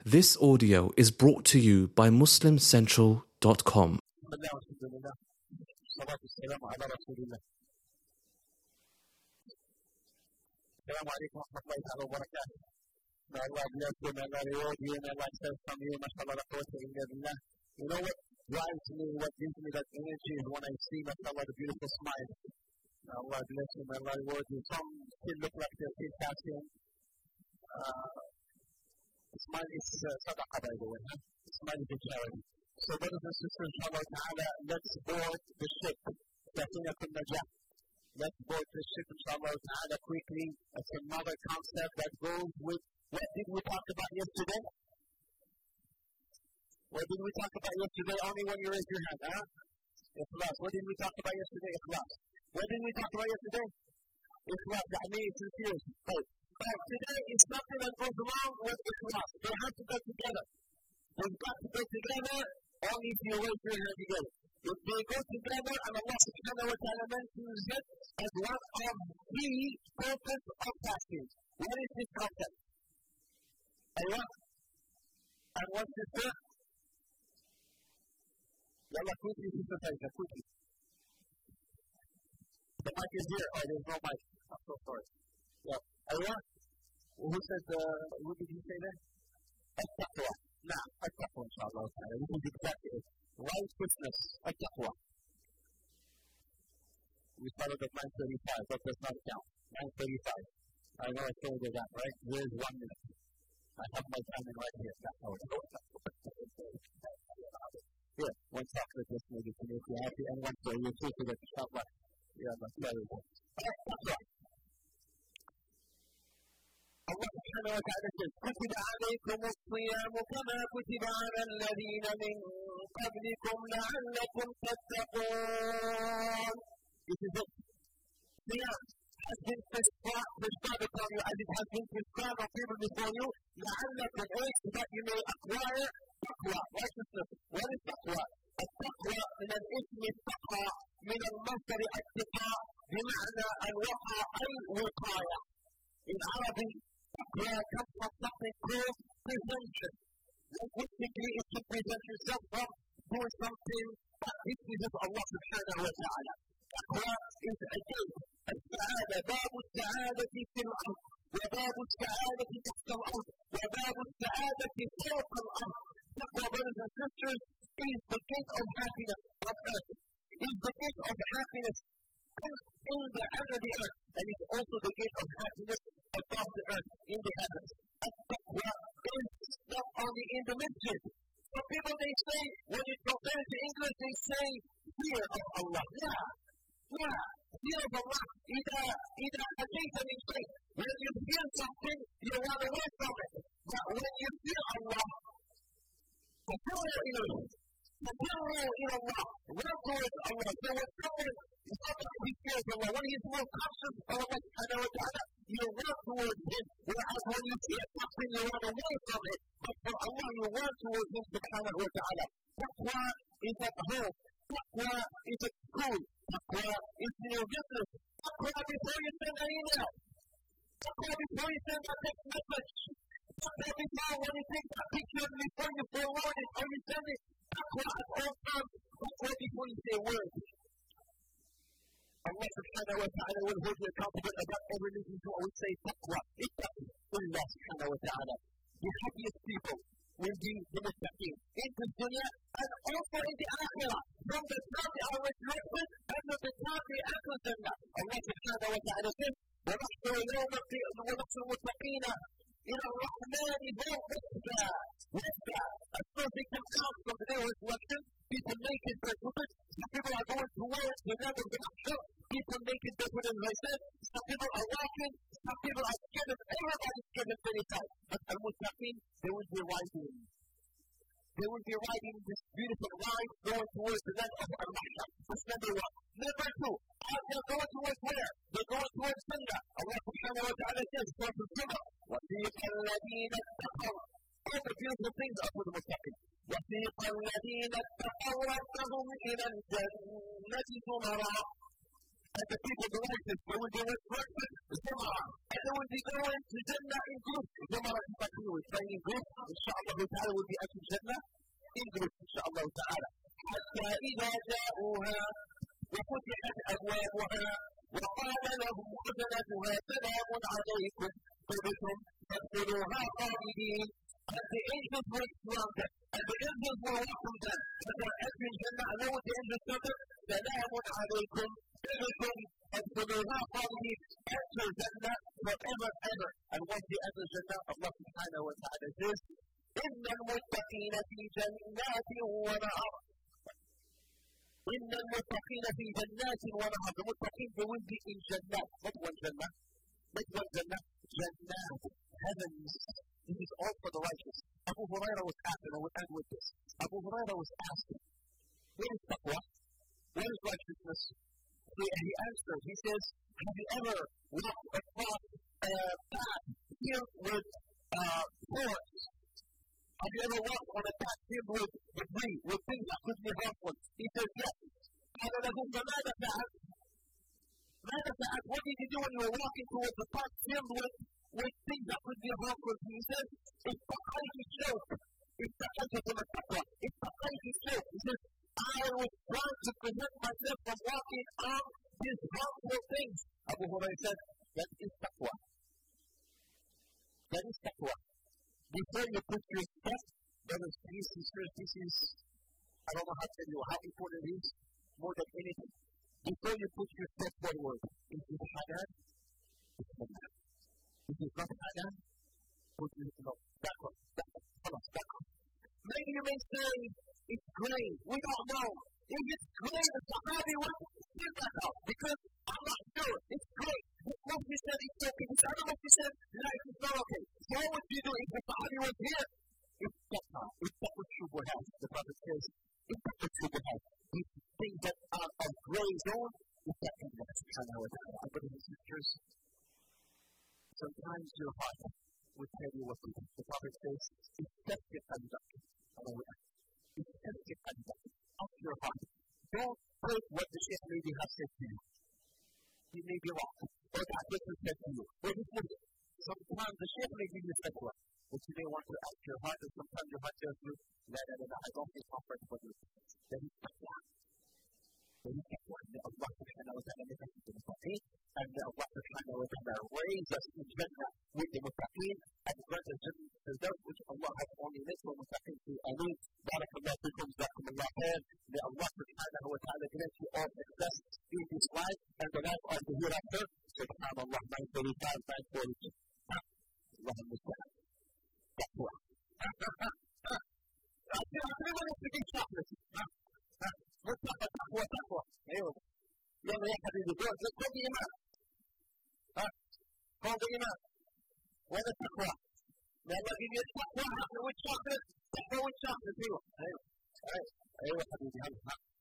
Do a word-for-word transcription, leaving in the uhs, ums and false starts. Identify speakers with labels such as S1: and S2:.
S1: This audio is brought to you by muslim central dot com.
S2: السلام عليكم ورحمة الله تعالى وبركاته. May Allah bless you, may Allah reward you, may Allah accept from you, mashallah, la quwwata illa billah. You know what drives me, what gives me that energy is when I see, mashallah, the beautiful smile. May Allah bless you, may Allah reward you. Some still look like they're still fasting. Uh, smile is uh, sadaqah, by the way. Huh? Smile is a charity. So brothers and sisters, inshallah ta'ala, let's board the ship. Safinat al-Najah. Let's board the ship, inshallah ta'ala, quickly. It's another concept that goes with what did we talk about yesterday? What did we talk about yesterday? Only when you raise your hand, huh? Ikhlas. What did we talk about yesterday? Ikhlas. What did we talk about yesterday? Ikhlas. That means sincere. Right. But today is something that goes along with ikhlas. They have to go together. They've got to go together only if you raise your hand together. If they go together, and Allah subhanahu wa ta'ala mentions it as one of the purpose of fasting. What is this concept? Allah. And what's this word? Yalla, quickly, sister Faisal, quickly. The mic is here. Oh, there's no mic. I'm so sorry. Yeah. Allah. Who said, uh, what did he say there? At-taqwa. Nah, at-taqwa, inshallah ta'ala. This is exactly it. Righteousness, at-taqwa. We started at nine thirty-five, that does not count. nine thirty-five. I know I told you that, right? There's one minute. I have my timing right here. That's how it goes. Here, one chocolate just maybe to make you happy, and one for you too, so that inshallah, yeah, that's very good. At-taqwa. Allah subhanahu wa ta'ala says, كتب عليكم الصيام كما كتب على الذين من قبلكم لعلكم تتقون. This is it. Siyam has been prescribed upon you as it has been prescribed on people before you. لعلكم ايش that you may acquire taqwa, righteousness. What is taqwa? التقوى من الاسم التقى من المصدر الاتقاء بمعنى الوقى أي وقاية. In Arabic, taqwa comes from something called prevention. Linguistically, it should prevent yourself from doing something that displeases Allah subhanahu wa ta'ala. Taqwa is a gate. السعادة باب السعادة في الأرض وباب السعادة تحت الأرض وباب السعادة فوق الأرض. Taqwa, brothers and sisters, is the gate of happiness on earth. Is the gate of happiness in the under the earth, and it's also the gate of happiness above the earth in the heavens. At-taqwa is not only in the masjid. Some people, they say, when you compare it to English, they say fear of Allah. Yeah, yeah, fear of Allah. إذا إذا أتيت من شيء, when you fear something, you run away from it. But when you fear Allah, فَفِرُّوا إِلَيْهِ فَفِرُّوا إِلَى اللَّهِ. Run towards Allah. So when someone is not that he fears Allah, when he is more conscious of Allah subhanahu wa ta'ala, you run towards Him. Whereas when you fear something, you run away from it. But for Allah, you run towards Him subhanahu wa ta'ala. Taqwa is at home. Taqwa is at school. Taqwa is in your business. Taqwa before you send an email. Taqwa before you send a text message. Taqwa before when you take a picture, before you forward it or you send it. Taqwa at all times. Taqwa before you say a word. Allah subhanahu wa ta'ala will hold you accountable about every living to always say taqwa. Ittaqi Allah subhanahu wa ta'ala. The happiest people will be the muttaqin in the dunya and also in the akhirah. From the time they are resurrected and from the time they enter Jannah. Allah subhanahu wa ta'ala says, وَنَحْشُرُ يَوْمَ وَنَحْشُرُ الْمُتَّقِينَ إِلَى الرَّحْمَنِ وَفْدًا. وَفْدًا. As soon as they come out from the day of resurrection, people naked, barefooted. Some people are going to work, the land of the Mahshur. People naked, barefooted, as I said. Some people are walking, some people are given, everybody's given many times. But al-Muttaqin, they will be riding. They will be riding this beautiful ride going towards the land of al-Mahshur. That's number one. Number two, they're going towards where? They're going towards Jannah. Allah subhanahu wa ta'ala says, Surah Al-Jumu'ah, وَسِيقَ الَّذِينَ اتَّقَوْا. All the beautiful things are for the Muttaqin. وَسِيقَ الَّذِينَ اتَّقَوْا رَبَّهُمْ إِلَى الْجَنَّةِ زُمَرًا. And the people the righteous, they will be resurrected, Zumara. And they will be going to Jannah in groups. Zumara is like we will train in groups. Inshallah ta'ala will be at Jannah in groups, inshallah ta'ala. حتى إذا جاءوها وفتحت أبوابها وقال لهم خزنتها سلام عليكم طبتم فادخلوها خالدين. And the angels were surrounded, and the angels were welcome them. And they entered Jannah, and what the angels said, سلام عليكم طبتم فادخلوها خالدين. Enter Jannah forever and ever. And once you enter Jannah, Allah subhanahu wa ta'ala says, إن المتقين في جنات ونهر. إن المتقين في جنات ونهر. The muttaqin, they will be in Jannah. Not one Jannah. Not one Jannah. Jannat. Heavens. This is all for the righteous. Abu Hurairah was asked, and I will end with this. Abu Hurairah was asked, what is taqwa? What is righteousness? He, he answered, he says, have you ever walked across a path filled with uh, thorns? Have you ever walked on a path filled with debris, with things that could be harmful? He says, yes. قال له فماذا فعلت؟ ماذا فعلت? What did you do when you were walking towards the path filled with, with things that could be harmful? He says, اتقيت الشوك. اتقيت from a taqwa. اتقيت الشوك. He says, I was trying to prevent myself from walking on these harmful things. Abu Hurairah said, that is taqwa. That is taqwa. Before you put your step, brothers, please, sisters, this is, I don't know how to tell you how important it is, more than anything. Before you put your step forward, if it's halal, it's halal. If it's not halal, put your step backward, backward, backward, backward. Maybe you may say, it's green. We don't know. If it's green, the Sahabi will still that out because I'm not sure. It's great. The Prophet said it's okay. The Prophet said life is not okay. So what would you do if the Sahabi was here? It's taqwa. It's taqwa shubuhat. The Prophet says, it's taqwa shubuhat. These things that are of gray zone, it's taqwa subhanahu wa ta'ala. My brothers and sisters, sometimes your heart will tell you what to do. The Prophet says, it's taqwa conduct. It's taqwa conduct. Of your heart. Don't take what the Shaykh maybe has said to you. He may be wrong. Or that person said to you. Or he said, sometimes the Shaykh may give you fatwa, but you may want to ask your heart, and sometimes your heart tells you, la la la, I don't feel comfortable with this. Then it's taqwa. Then it's taqwa. May Allah subhanahu wa ta'ala make us into muttaqeen, and may Allah subhanahu wa ta'ala raise us in Jannah with the muttaqeen, and grant us Jannah Firdaus, which Allah has only made for muttaqeen to Ameen. Barakallahu fikum, jazakumullah khair. May Allah subhanahu wa ta'ala grant you all success in this life and the life of the hereafter. Subhanallah, nine thirty-five, nine forty-two. اللهم استعان. تقوى. Everyone is speaking chocolate. تقوى تقوى تقوى. ايوه. يلا يا حبيبي قول قول بإيمان. ها قول بإيمان. وين التقوى؟ يلا جيب التقوى. تقوى chocolate. تقوى chocolate. ايوه ايوه ايوه ايوه حبيبي.